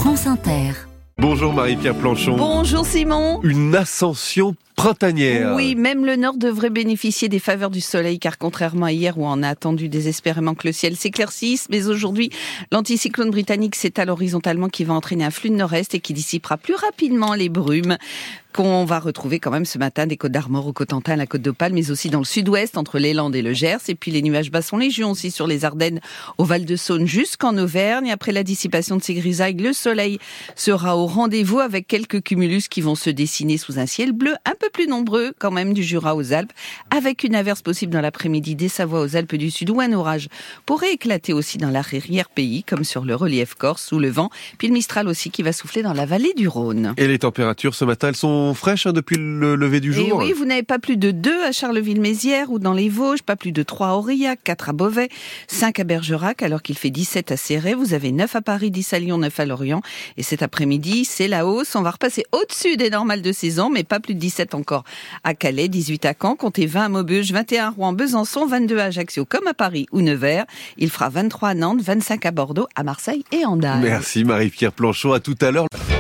France Inter. Bonjour Marie-Pierre Planchon. Bonjour Simon. Une ascension printanière. Oui, même le Nord devrait bénéficier des faveurs du soleil, car contrairement à hier où on a attendu désespérément que le ciel s'éclaircisse, mais aujourd'hui, l'anticyclone britannique s'étale horizontalement qui va entraîner un flux de nord-est et qui dissipera plus rapidement les brumes qu'on va retrouver quand même ce matin des Côtes d'Armor au Cotentin, à la Côte d'Opale, mais aussi dans le sud-ouest, entre les Landes et le Gers. Et puis les nuages bas sont légion aussi sur les Ardennes, au Val-de-Saône jusqu'en Auvergne. Après la dissipation de ces grisailles, le soleil sera au rendez-vous avec quelques cumulus qui vont se dessiner sous un ciel bleu un peu plus nombreux quand même du Jura aux Alpes, avec une averse possible dans l'après-midi des Savoies aux Alpes du Sud, où un orage pourrait éclater aussi dans l'arrière-pays, comme sur le relief corse, sous le vent. Puis le Mistral aussi qui va souffler dans la vallée du Rhône. Et les températures ce matin, elles sont fraîches depuis le lever du jour. Et oui, vous n'avez pas plus de 2 à Charleville-Mézières ou dans les Vosges, pas plus de 3 à Aurillac, 4 à Beauvais, 5 à Bergerac, alors qu'il fait 17 à Céret. Vous avez 9 à Paris, 10 à Lyon, 9 à Lorient. Et cet après-midi, c'est la hausse. On va repasser au-dessus des normales de saison, mais pas plus de 17 encore à Calais, 18 à Caen, comptez 20 à Maubeuge, 21 à Rouen, Besançon, 22 à Ajaccio, comme à Paris ou Nevers. Il fera 23 à Nantes, 25 à Bordeaux, à Marseille et Andal. Merci Marie-Pierre Planchon, à tout à l'heure.